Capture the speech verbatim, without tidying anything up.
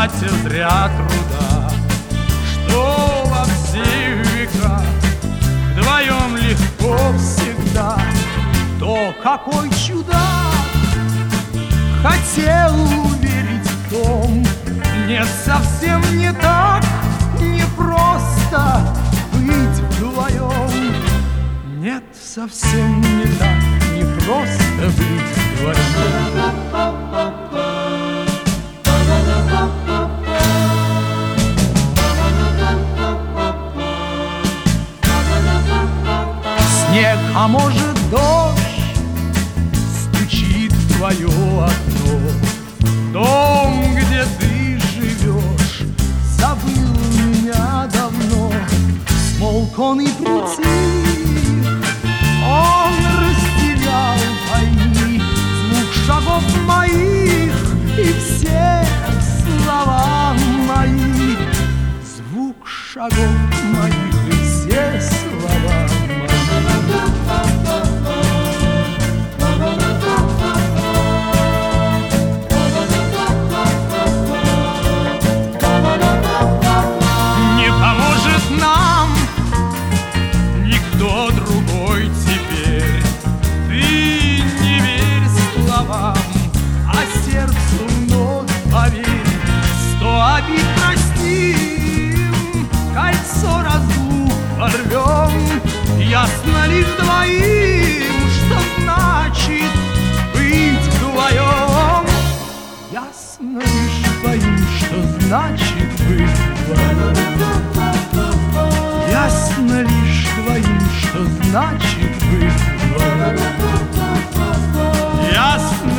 тратя зря труда, что во все века вдвоем легко всегда. То какой чудак хотел уверить в том, нет, совсем не так, не просто быть вдвоем. Нет, совсем не так, не просто быть вдвоем. Снег, а может дождь, стучит в твое окно. Дом, где ты живешь, забыл меня давно. Смолк он и притих, он растерял пойми звук шагов моих и все слова мои. Звук шагов моих и все слова мои. Не поможет нам никто другой теперь. Ты не верь словам, а сердцу вновь поверь. Сто обид простим, кольцо разлук порвем. Ясно лишь двоим, что значит быть вдвоем. Ясно лишь двоим, что значит быть вдвоем. Ясно лишь двоим, что значит быть вдвоем. Ясно